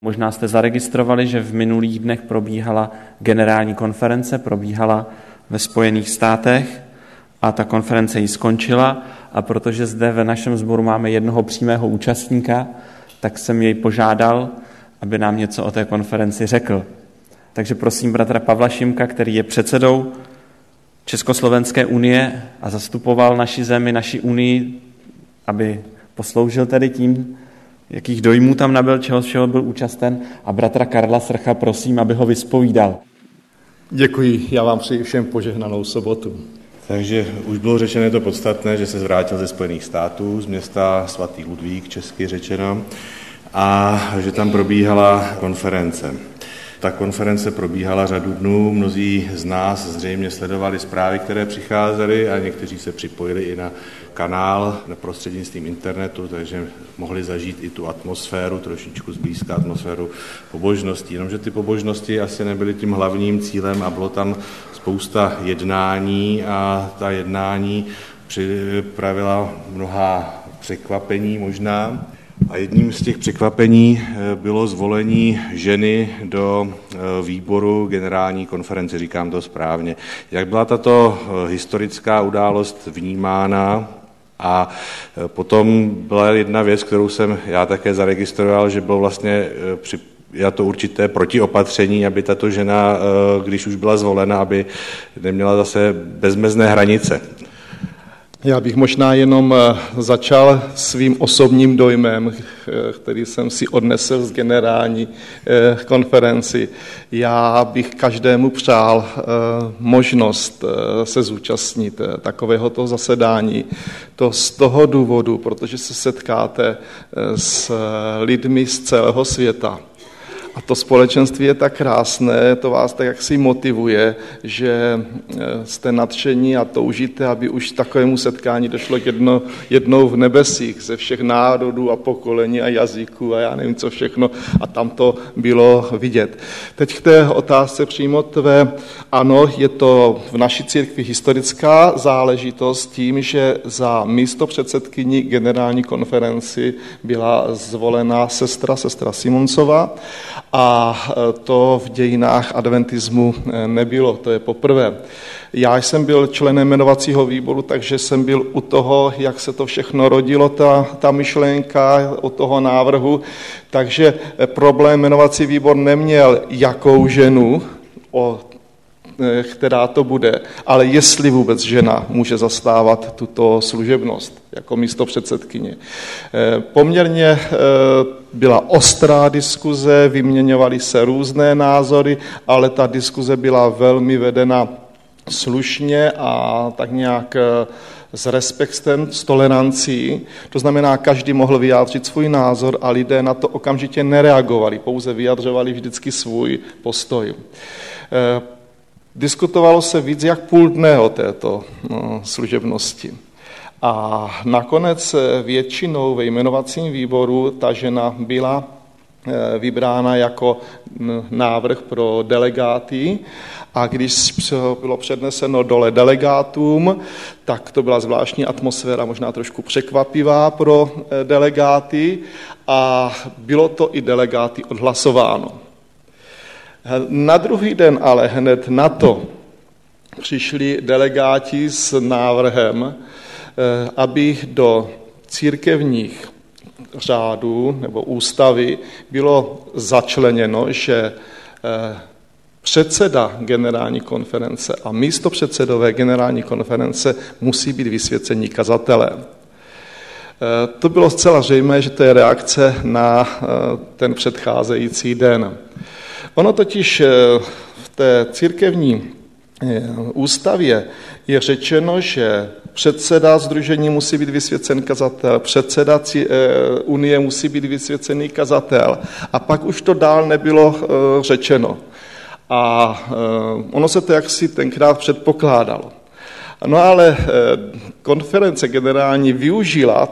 Možná jste zaregistrovali, že v minulých dnech probíhala generální konference, probíhala ve Spojených státech a ta konference ji skončila a protože zde ve našem sboru máme jednoho přímého účastníka, tak jsem jej požádal, aby nám něco o té konferenci řekl. Takže prosím bratra Pavla Šimka, který je předsedou Československé unie a zastupoval naši zemi, naši unii, aby posloužil tedy tím, jakých dojmů tam nabyl, čeho všeho byl účasten, a bratra Karla Srcha prosím, aby ho vyspovídal. Děkuji, já vám přeji všem požehnanou sobotu. Takže už bylo řečeno to podstatné, že se zvrátil ze Spojených států, z města svatý Ludvík, česky řečeno, a že tam probíhala konference. Ta konference probíhala řadu dnů, mnozí z nás zřejmě sledovali zprávy, které přicházely a někteří se připojili i na kanál na prostřednictvím internetu, takže mohli zažít i tu atmosféru, trošičku zblízka atmosféru pobožností. Jenomže ty pobožnosti asi nebyly tím hlavním cílem a bylo tam spousta jednání a ta jednání připravila mnoha překvapení možná. A jedním z těch překvapení bylo zvolení ženy do výboru generální konference, říkám to správně. Jak byla tato historická událost vnímána? A potom byla jedna věc, kterou jsem já také zaregistroval, že bylo vlastně to určité protiopatření, aby tato žena, když už byla zvolena, aby neměla zase bezmezné hranice. Já bych možná jenom začal svým osobním dojmem, který jsem si odnesl z generální konferenci. Já bych každému přál možnost se zúčastnit takovéhoto zasedání. To z toho důvodu, protože se setkáte s lidmi z celého světa. A to společenství je tak krásné, to vás tak jaksi motivuje, že jste nadšení a toužíte, aby už takovému setkání došlo jednou v nebesích ze všech národů a pokolení a jazyků a já nevím co všechno, a tam to bylo vidět. Teď k té otázce přímo tvé. Ano, je to v naší církvi historická záležitost tím, že za místopředsedkyni generální konferenci byla zvolena sestra Simoncová. A to v dějinách adventismu nebylo, to je poprvé. Já jsem byl členem jmenovacího výboru, takže jsem byl u toho, jak se to všechno rodilo, ta myšlenka, u toho návrhu, takže problém jmenovací výbor neměl, jakou ženu, která to bude, ale jestli vůbec žena může zastávat tuto služebnost jako místopředsedkyně. Poměrně byla ostrá diskuze, vyměňovaly se různé názory, ale ta diskuze byla velmi vedena slušně a tak nějak s respektem, s tolerancí. To znamená, každý mohl vyjádřit svůj názor a lidé na to okamžitě nereagovali, pouze vyjadřovali vždycky svůj postoj. Diskutovalo se víc jak půl dne o této služebnosti. A nakonec většinou ve jmenovacím výboru ta žena byla vybrána jako návrh pro delegáty a když bylo předneseno dole delegátům, tak to byla zvláštní atmosféra, možná trošku překvapivá pro delegáty a bylo to i delegáty odhlasováno. Na druhý den ale hned na to přišli delegáti s návrhem, aby do církevních řádů nebo ústavy bylo začleněno, že předseda generální konference a místopředsedové generální konference musí být vysvěcení kazatelé. To bylo zcela zřejmé, že to je reakce na ten předcházející den. Ono totiž v té církevní ústavě je řečeno, že předseda sdružení musí být vysvěcen kazatel, předseda unie musí být vysvěcený kazatel a pak už to dál nebylo řečeno. A ono se to jaksi tenkrát předpokládalo. No ale konference generální využila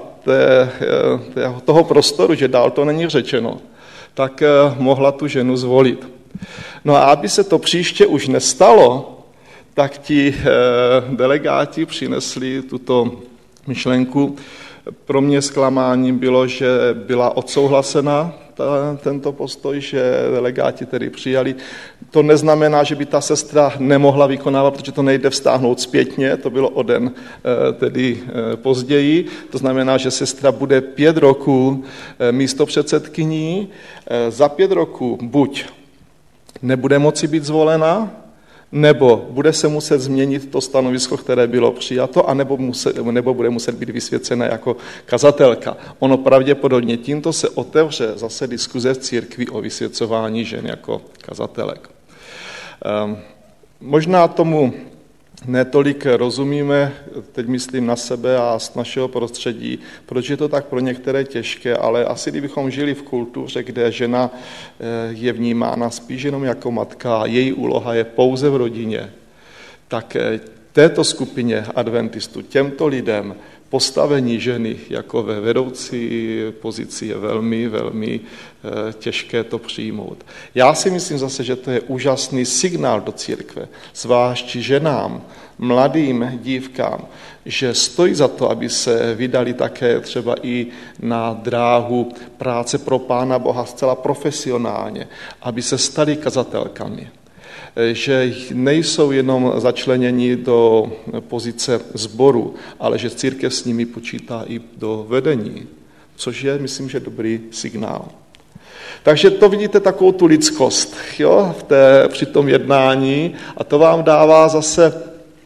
toho prostoru, že dál to není řečeno, tak mohla tu ženu zvolit. No a aby se to příště už nestalo, tak ti delegáti přinesli tuto myšlenku. Pro mě zklamáním bylo, že byla odsouhlasena tento postoj, že delegáti tedy přijali. To neznamená, že by ta sestra nemohla vykonávat, protože to nejde vztáhnout zpětně, to bylo o den tedy později. To znamená, že sestra bude 5 roků místopředsedkyní. Za 5 roků buď nebude moci být zvolena, nebo bude se muset změnit to stanovisko, které bylo přijato, nebo bude muset být vysvěcena jako kazatelka. Ono pravděpodobně tímto se otevře zase diskuze v církvi o vysvěcování žen jako kazatelek. Možná tomu netolik rozumíme, teď myslím na sebe a z našeho prostředí, proč je to tak pro některé těžké, ale asi kdybychom žili v kultuře, kde žena je vnímána spíš jenom jako matka a její úloha je pouze v rodině, tak této skupině adventistů, těmto lidem, postavení ženy jako ve vedoucí pozici je velmi, velmi těžké to přijmout. Já si myslím zase, že to je úžasný signál do církve, zvlášť ženám, mladým dívkám, že stojí za to, aby se vydali také třeba i na dráhu práce pro Pána Boha zcela profesionálně, aby se stali kazatelkami. Že nejsou jenom začleněni do pozice sboru, ale že církev s nimi počítá i do vedení, což je, myslím, že dobrý signál. Takže to vidíte takovou tu lidskost, jo, při tom jednání a to vám dává zase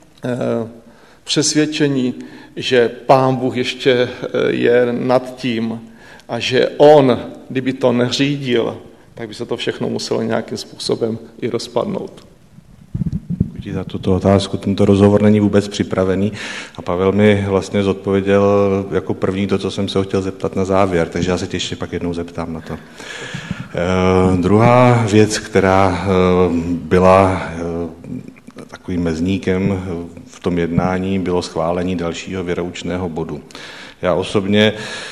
přesvědčení, že Pán Bůh ještě je nad tím a že on, kdyby to neřídil, tak by se to všechno muselo nějakým způsobem i rozpadnout. Děkuji za tuto otázku. Tento rozhovor není vůbec připravený a Pavel mi vlastně zodpověděl jako první to, co jsem se ho chtěl zeptat na závěr, takže já se tě ještě pak jednou zeptám na to. Druhá věc, která byla takovým mezníkem v tom jednání, bylo schválení dalšího věroučného bodu. Já osobně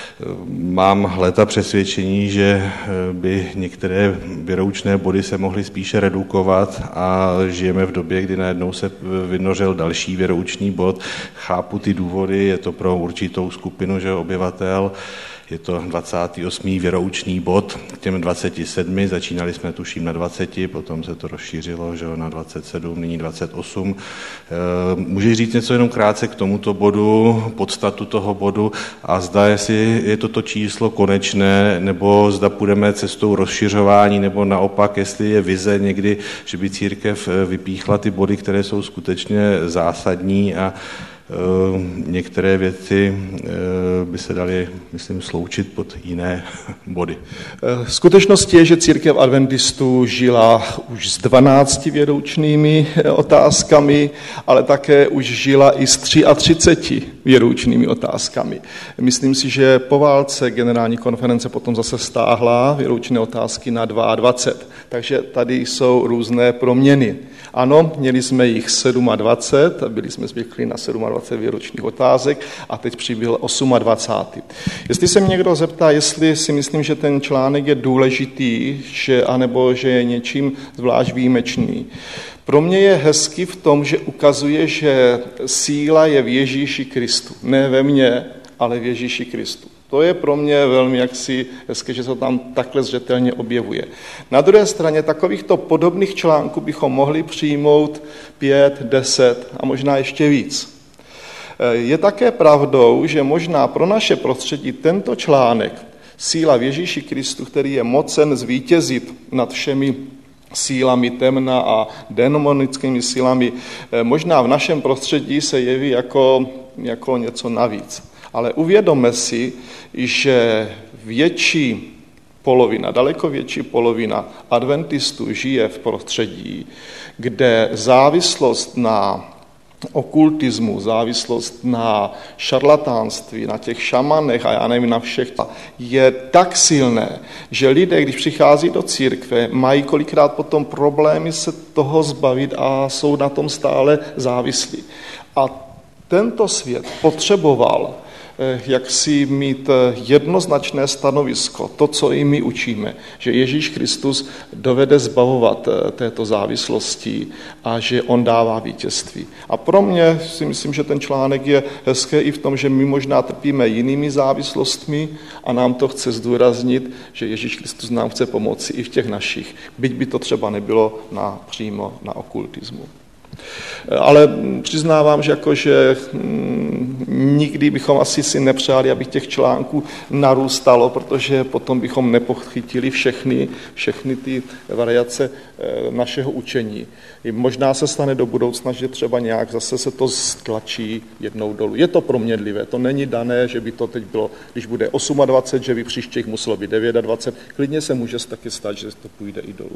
mám léta přesvědčení, že by některé věroučné body se mohly spíše redukovat a žijeme v době, kdy najednou se vynořil další věroučný bod. Chápu ty důvody, je to pro určitou skupinu obyvatel, je to 28. věroučný bod k těm 27, začínali jsme tuším na 20, potom se to rozšířilo na 27, nyní 28. Můžeš říct něco jenom krátce k tomuto bodu, podstatu toho bodu a zda jestli je toto číslo konečné, nebo zda půjdeme cestou rozšiřování, nebo naopak, jestli je vize někdy, že by církev vypíchla ty body, které jsou skutečně zásadní a některé věci by se daly, myslím, sloučit pod jiné body. Skutečnost je, že církev adventistů žila už s 12 věroučnými otázkami, ale také už žila i s 33 věroučnými otázkami. Myslím si, že po válce generální konference potom zase stáhla věroučné otázky na 22, takže tady jsou různé proměny. Ano, měli jsme jich 27, byli jsme zvyklí na 27 výročních otázek a teď přibyl 28. Jestli se mě někdo zeptá, jestli si myslím, že ten článek je důležitý, anebo že je něčím zvlášť výjimečný. Pro mě je hezky v tom, že ukazuje, že síla je v Ježíši Kristu. Ne ve mně, ale v Ježíši Kristu. To je pro mě velmi jaksi hezké, že se to tam takhle zřetelně objevuje. Na druhé straně takovýchto podobných článků bychom mohli přijmout 5, 10 a možná ještě víc. Je také pravdou, že možná pro naše prostředí tento článek, síla v Ježíši Kristu, který je mocen zvítězit nad všemi sílami temna a demonickými sílami, možná v našem prostředí se jeví jako něco navíc. Ale uvědomme si, že daleko větší polovina adventistů žije v prostředí, kde závislost na okultismu, závislost na šarlatánství, na těch šamanech a já nevím na všech, je tak silné, že lidé, když přichází do církve, mají kolikrát potom problémy se toho zbavit a jsou na tom stále závislí. A tento svět potřeboval jak si mít jednoznačné stanovisko, to, co i my učíme, že Ježíš Kristus dovede zbavovat této závislosti a že on dává vítězství. A pro mě si myslím, že ten článek je hezký i v tom, že my možná trpíme jinými závislostmi a nám to chce zdůraznit, že Ježíš Kristus nám chce pomoci i v těch našich, byť by to třeba nebylo přímo na okultismu. Ale přiznávám, že nikdy bychom asi si nepřáli, aby těch článků narůstalo, protože potom bychom nepochytili všechny ty variace našeho učení. I možná se stane do budoucna, že třeba nějak zase se to stlačí jednou dolů. Je to proměnlivé, to není dané, že by to teď bylo, když bude 28, že by příště jich muselo být 29. Klidně se může taky stát, že to půjde i dolů.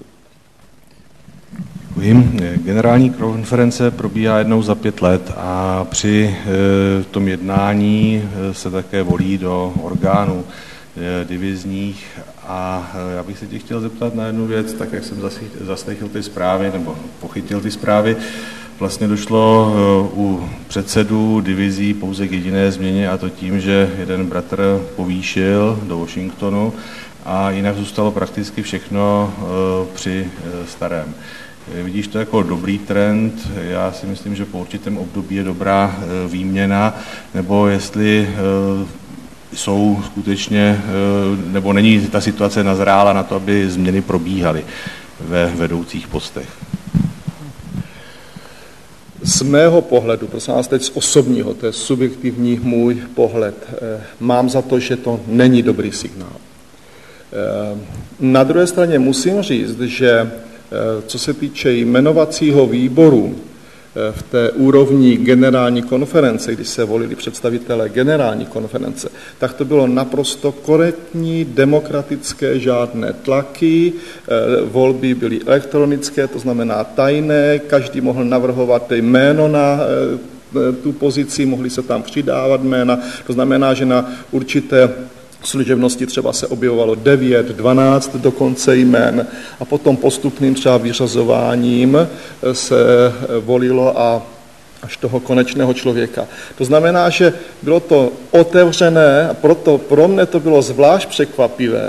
Generální konference probíhá jednou za 5 let a při tom jednání se také volí do orgánů divizních a já bych se tě chtěl zeptat na jednu věc, tak jak jsem zaslechl ty zprávy nebo pochytil ty zprávy, vlastně došlo u předsedů divizí pouze k jediné změně a to tím, že jeden bratr povýšil do Washingtonu a jinak zůstalo prakticky všechno při starém. Vidíš to jako dobrý trend? Já si myslím, že po určitém období je dobrá výměna, nebo jestli jsou skutečně, nebo není ta situace nazrála na to, aby změny probíhaly ve vedoucích postech. Z mého pohledu, prosím vás teď z osobního, to je subjektivní můj pohled, mám za to, že to není dobrý signál. Na druhé straně musím říct, že co se týče jmenovacího výboru v té úrovni generální konference, když se volili představitelé generální konference, tak to bylo naprosto korektní, demokratické, žádné tlaky, volby byly elektronické, to znamená tajné, každý mohl navrhovat jméno na tu pozici, mohli se tam přidávat jména, to znamená, že na určité služebnosti třeba se objevovalo 9, 12 dokonce jmen a potom postupným třeba vyřazováním se volilo a až toho konečného člověka. To znamená, že bylo to otevřené a proto pro mě to bylo zvlášť překvapivé,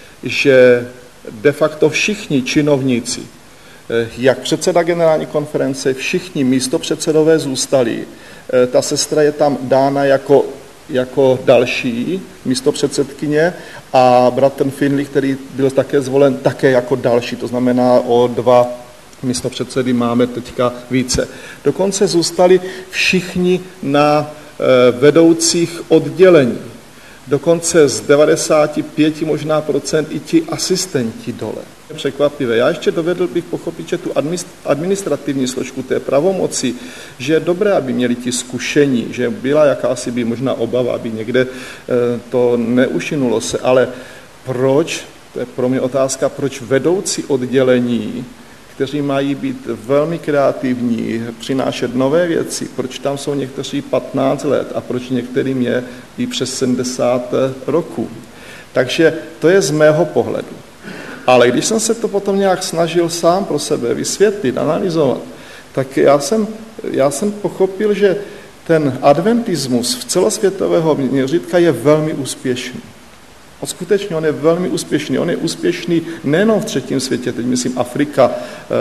že de facto všichni činovníci, jak předseda generální konference, všichni místopředsedové zůstali. Ta sestra je tam dána jako další místopředsedkyně a bratr Finley, který byl také zvolen, také jako další, to znamená o 2 místopředsedy máme teďka více. Dokonce zůstali všichni na vedoucích oddělení. Dokonce z 95 možná procent i ti asistenti dole. Překvapivé. Já ještě dovedl bych pochopit, že tu administrativní složku té pravomoci, že je dobré, aby měli ti zkušení, že byla jakási by možná obava, aby někde to neušinulo se, ale proč, to je pro mě otázka, proč vedoucí oddělení, kteří mají být velmi kreativní, přinášet nové věci, proč tam jsou někteří 15 let a proč některým je i přes 70 roků. Takže to je z mého pohledu. Ale když jsem se to potom nějak snažil sám pro sebe vysvětlit, analyzovat, tak já jsem pochopil, že ten adventismus v celosvětového měřítka je velmi úspěšný. A skutečně on je velmi úspěšný. On je úspěšný nejenom v třetím světě, teď myslím Afrika,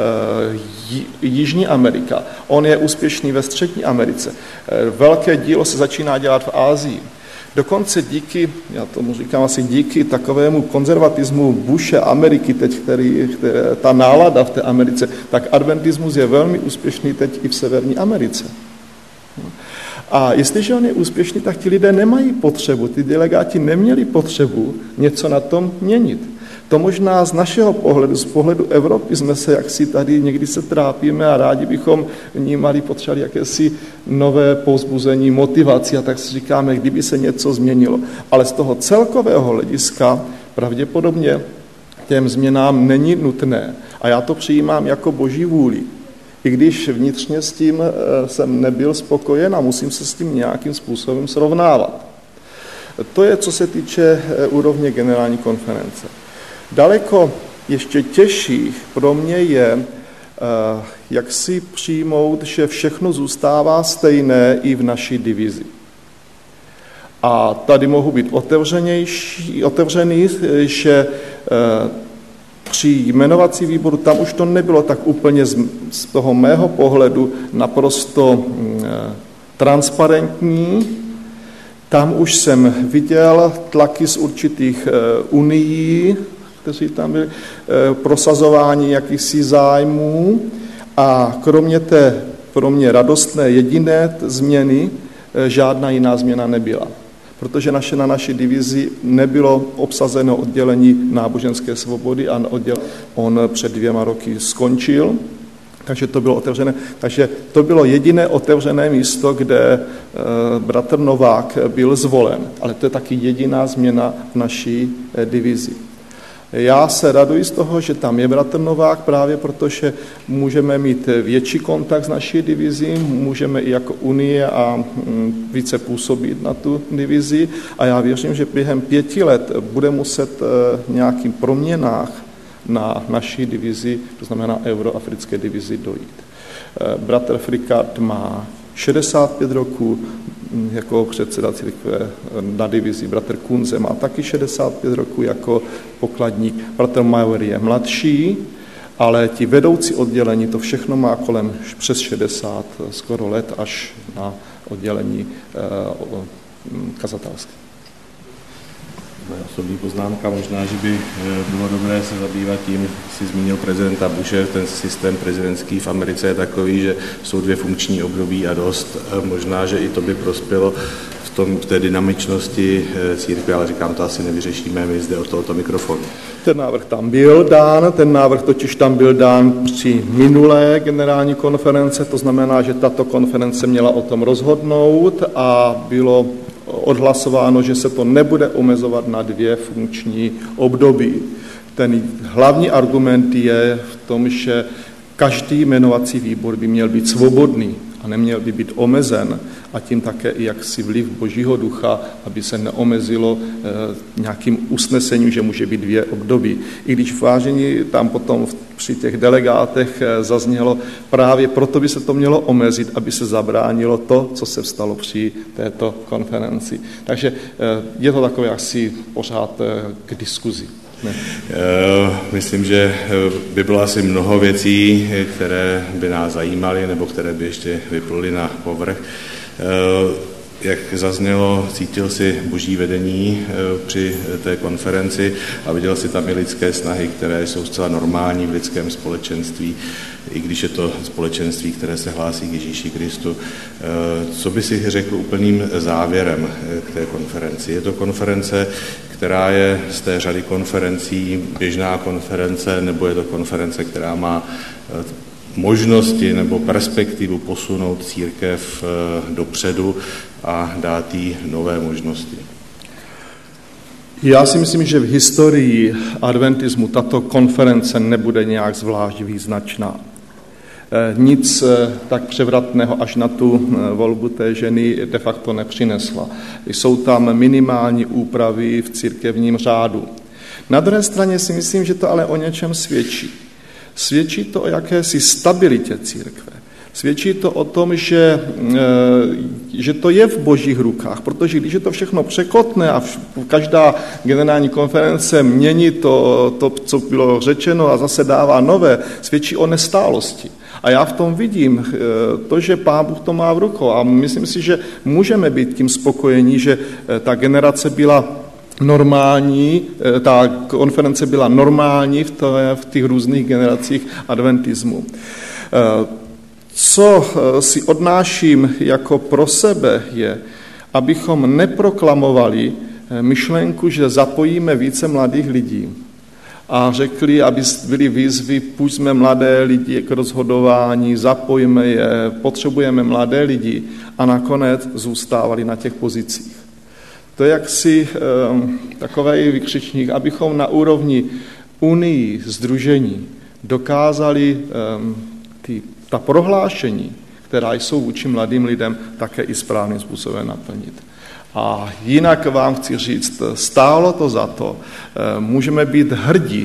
Jižní Amerika. On je úspěšný ve Střední Americe. Velké dílo se začíná dělat v Asii. Dokonce díky, já tomu říkám asi díky takovému konzervatismu Bushe Ameriky teď, ta nálada v té Americe, tak adventismus je velmi úspěšný teď i v Severní Americe. A jestliže on je úspěšný, tak ti lidé nemají potřebu, ty delegáti neměli potřebu něco na tom měnit. To možná z našeho pohledu, z pohledu Evropy jsme se jaksi tady někdy se trápíme a rádi bychom vnímali, potřebovali jakési nové povzbuzení, motivaci a tak si říkáme, kdyby se něco změnilo. Ale z toho celkového hlediska pravděpodobně těm změnám není nutné. A já to přijímám jako boží vůli. I když vnitřně s tím jsem nebyl spokojen a musím se s tím nějakým způsobem srovnávat. To je, co se týče úrovně generální konference. Daleko ještě těžší pro mě je, jak si přijmout, že všechno zůstává stejné i v naší divizi. A tady mohu být otevřený, že při jmenovací výboru tam už to nebylo tak úplně z toho mého pohledu naprosto transparentní. Tam už jsem viděl tlaky z určitých unií, kteří tam byli, prosazování jakýchsi zájmů a kromě té pro mě radostné jediné změny žádná jiná změna nebyla. Protože na naší divizi nebylo obsazeno oddělení náboženské svobody a on před 2 roky skončil, takže to bylo otevřené. Takže to bylo jediné otevřené místo, kde bratr Novák byl zvolen. Ale to je taky jediná změna v naší divizi. Já se raduji z toho, že tam je bratr Novák právě protože můžeme mít větší kontakt s naší divizí, můžeme i jako unie a více působit na tu divizi a já věřím, že během 5 let bude muset nějakým proměnách na naší divizi, to znamená euroafrické divizi, dojít. Bratr Frikart má 65 roků jako předseda církve na divizi. Bratr Kunze má taky 65 roků jako pokladník. Bratr Major je mladší, ale ti vedoucí oddělení to všechno má kolem přes 60 skoro let až na oddělení kazatelské. Osobní poznámka, možná, že by bylo dobré se zabývat tím, si zmínil prezidenta Bushe, ten systém prezidentský v Americe je takový, že jsou 2 funkční období a dost. Možná, že i to by prospělo v té dynamičnosti církve, ale říkám, to asi nevyřešíme my zde od tohoto mikrofonu. Ten návrh tam totiž tam byl dán při minulé generální konference, to znamená, že tato konference měla o tom rozhodnout a bylo odhlasováno, že se to nebude omezovat na 2 funkční období. Ten hlavní argument je v tom, že každý jmenovací výbor by měl být svobodný a neměl by být omezen a tím také i jaksi vliv Božího ducha, aby se neomezilo nějakým usnesením, že může být 2 období. I když vážení tam potom při těch delegátech zaznělo, právě proto by se to mělo omezit, aby se zabránilo to, co se stalo při této konferenci. Takže je to takové asi pořád k diskuzi. Ne. Myslím, že by bylo asi mnoho věcí, které by nás zajímaly nebo které by ještě vypluly na povrch. Jak zaznělo, cítil si boží vedení při té konferenci a viděl si tam i lidské snahy, které jsou zcela normální v lidském společenství, i když je to společenství, které se hlásí k Ježíši Kristu. Co by si řekl úplným závěrem k té konferenci? Je to konference, která je z té řady konferencí běžná konference, nebo je to konference, která má možnosti nebo perspektivu posunout církev dopředu a dát jí nové možnosti? Já si myslím, že v historii adventismu tato konference nebude nějak zvlášť význačná. Nic tak převratného až na tu volbu té ženy de facto nepřinesla. Jsou tam minimální úpravy v církevním řádu. Na druhé straně si myslím, že to ale o něčem svědčí. Svědčí to o jakési stabilitě církve. Svědčí to o tom, že to je v božích rukách, protože když je to všechno překotné a každá generální konference mění to, co bylo řečeno a zase dává nové, svědčí o nestálosti. A já v tom vidím to, že Pán Bůh to má v rukou a myslím si, že můžeme být tím spokojení, že ta generace byla normální, ta konference byla normální v těch různých generacích adventismu. Co si odnáším jako pro sebe je, abychom neproklamovali myšlenku, že zapojíme více mladých lidí a řekli, aby byly výzvy, půjďme mladé lidi k rozhodování, zapojíme je, potřebujeme mladé lidi a nakonec zůstávali na těch pozicích. To je jaksi takový vykřičník, abychom na úrovni unii, sdružení dokázali ta prohlášení, která jsou vůči mladým lidem, také i správným způsobem naplnit. A jinak vám chci říct, stálo to za to, můžeme být hrdí,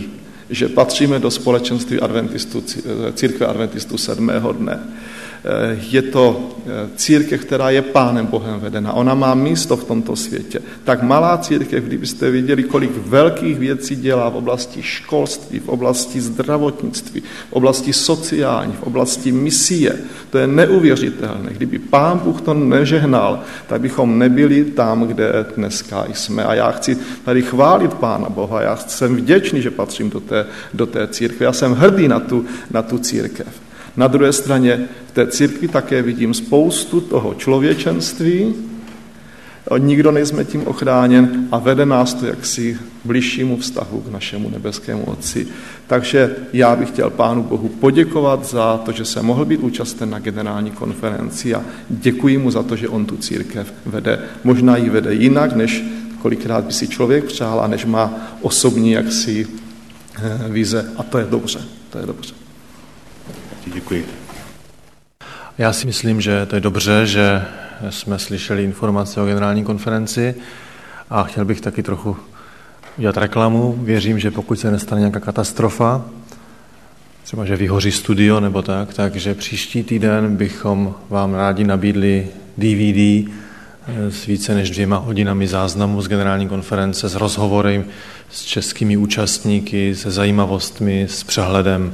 že patříme do společenství církve adventistů 7. dne. Je to církev, která je Pánem Bohem vedena. Ona má místo v tomto světě. Tak malá církev, kdybyste viděli, kolik velkých věcí dělá v oblasti školství, v oblasti zdravotnictví, v oblasti sociální, v oblasti misie. To je neuvěřitelné. Kdyby Pán Bůh to nežehnal, tak bychom nebyli tam, kde dneska jsme. A já chci tady chválit Pána Boha. Já jsem vděčný, že patřím do té církve. Já jsem hrdý na tu církev. Na druhé straně v té církvi také vidím spoustu toho člověčenství, nikdo nejsme tím ochráněn a vede nás to jaksi bližšímu vztahu k našemu nebeskému Otci. Takže já bych chtěl Pánu Bohu poděkovat za to, že jsem mohl být účasten na generální konferenci a děkuji mu za to, že on tu církev vede. Možná ji vede jinak, než kolikrát by si člověk přál a než má osobní jaksi vize. A to je dobře, to je dobře. Děkuji. Já si myslím, že to je dobře, že jsme slyšeli informace o generální konferenci a chtěl bych taky trochu udělat reklamu. Věřím, že pokud se nestane nějaká katastrofa, třeba že vyhoří studio nebo tak, takže příští týden bychom vám rádi nabídli DVD s více než 2 hodinami záznamu z generální konference, s rozhovory s českými účastníky, se zajímavostmi, s přehledem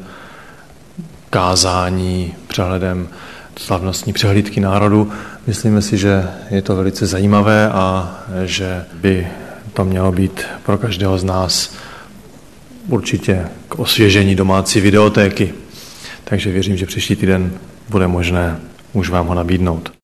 kázání, přehledem slavnostní přehlídky národu. Myslíme si, že je to velice zajímavé a že by to mělo být pro každého z nás určitě k osvěžení domácí videotéky. Takže věřím, že příští týden bude možné už vám ho nabídnout.